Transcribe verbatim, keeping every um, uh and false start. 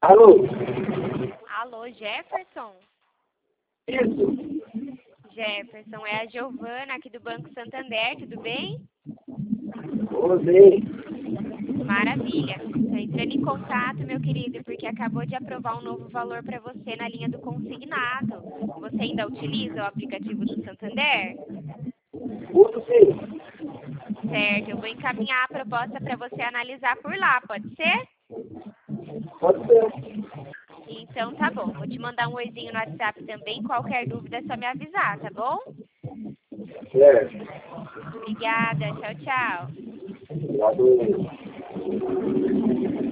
Alô? Alô, Jefferson? Isso. Jefferson, é a Giovana aqui do Banco Santander, tudo bem? Ô, bem. Maravilha. Estou entrando em contato, meu querido, porque acabou de aprovar um novo valor para você na linha do consignado. Você ainda utiliza o aplicativo do Santander? Uso sim. Certo, eu vou encaminhar a proposta para você analisar por lá, pode ser? Pode ser. Então tá bom, vou te mandar um oizinho no WhatsApp também, qualquer dúvida é só me avisar, tá bom? Certo. Obrigada, tchau, tchau. Obrigado.